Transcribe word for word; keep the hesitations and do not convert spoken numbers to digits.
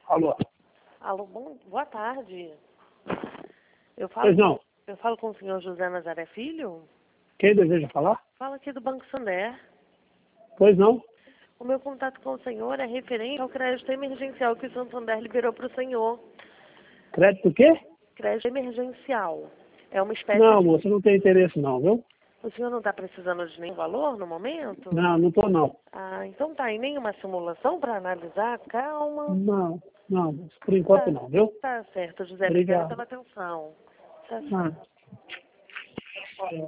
Alô? Alô, bom, boa tarde. Eu falo, Pois não. eu falo com o senhor José Nazaré Filho? Quem deseja falar? Fala aqui do Banco Santander. Pois não. O meu contato com o senhor é referente ao crédito emergencial que o Santander liberou para o senhor. Crédito o quê? Crédito emergencial. É uma espécie Não, de... moço, não tem interesse não, viu? O senhor não está precisando de nenhum valor no momento? Não, não tô não. Ah, então tá. E nenhuma simulação para analisar? Calma. Não, não, moço, por enquanto Tá, não, viu? tá certo, José. Obrigada Obrigado. pela atenção. Tá certo. Ah.